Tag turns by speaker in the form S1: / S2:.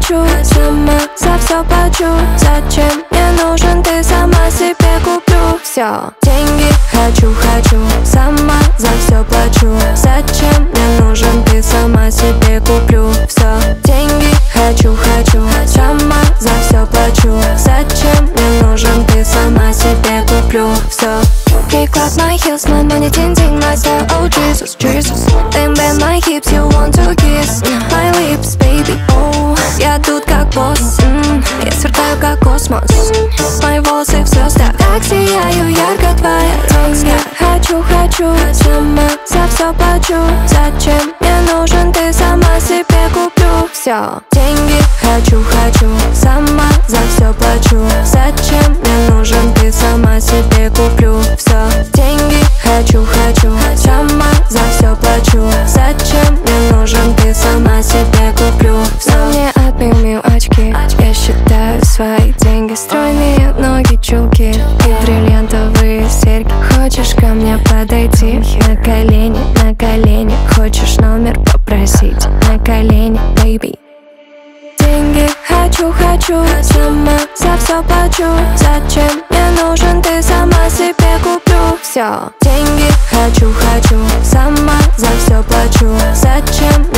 S1: хочу, сама за все плачу. Зачем мне нужен, ты сама себе куплю. Все, деньги хочу, сама за все плачу. Зачем мне нужен, ты сама себе куплю. Все, деньги хочу, сама за все плачу. Зачем мне нужен, ты сама себе куплю. Все. Kick up my heels, my money tinting my style. Oh Jesus, Jesus. Then bend my hips, you want to kiss my lips, baby. Oh, я тут как босс, я сверкаю как космос. Мои волосы в звездах, так сияю ярко твоя роза. Хочу, сама за все плачу. Зачем мне нужен, ты сама себе куплю. Все, деньги хочу, сама за все плачу. Зачем мне нужен, ты сама себе куплю. Все, деньги хочу, сама за все плачу. Зачем мне нужен, ты сама себе куплю. Все, мне отнимем очки, я считаю свои деньги. Стройные ноги, чулки и бриллиантовые серьги. Хочешь ко мне подойти? На колени. Хочешь номер попросить? На колени, baby. Деньги хочу, сама за все плачу. Зачем мне нужен, ты сама себе куплю. Все, деньги хочу, сама за все плачу. Зачем